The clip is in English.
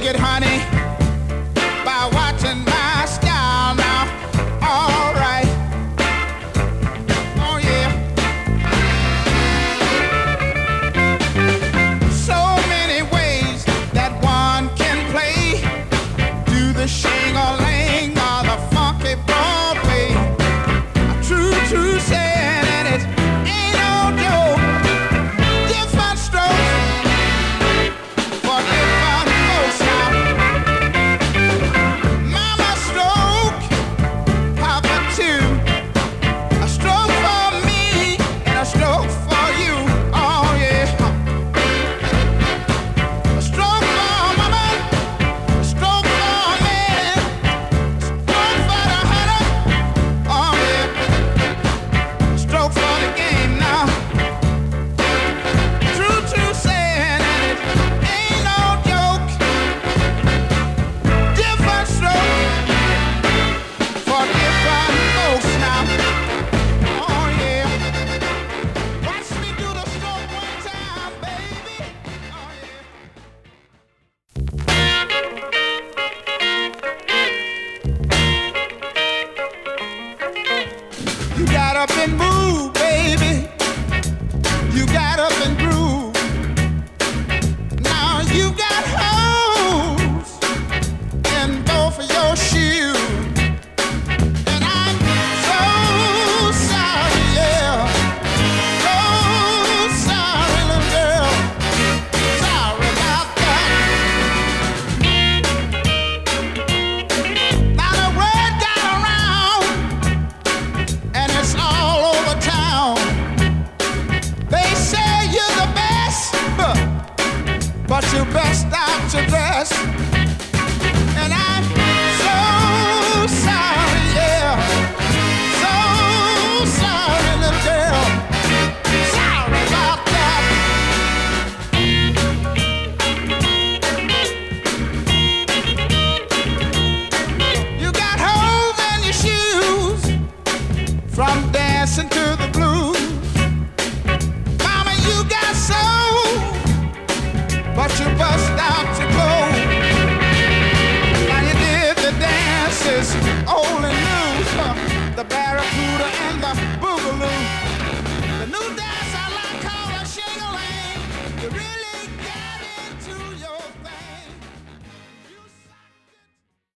it, honey, by watching my style now. All right. Oh, yeah. So many ways that one can play. Do the shing-a-ling or the funky Broadway. True saying, and it ain't no joke. Different strokes for different folks now. Mama stroke, Papa too. A stroke for me and a stroke for you. Oh yeah. A stroke for mama, a stroke for me, a stroke for the hunter. Oh yeah. Stroke for the game now. True saying, and it ain't no joke. Different stroke for different folks now. Oh yeah. Watch me do the stroke one time, baby. Oh yeah. You got up and moved, baby. You got up and groove. Now you got holes in both of your shoes. And I'm so sorry, yeah. So sorry, little girl. Sorry about that. Now the word got around, and it's all over town. They say you're the best, but you best out your dress. And I'm so sorry, yeah. So sorry, little girl. Sorry about that. You got holes in your shoes from dancing to the blues. Mama, you got soul, but you bust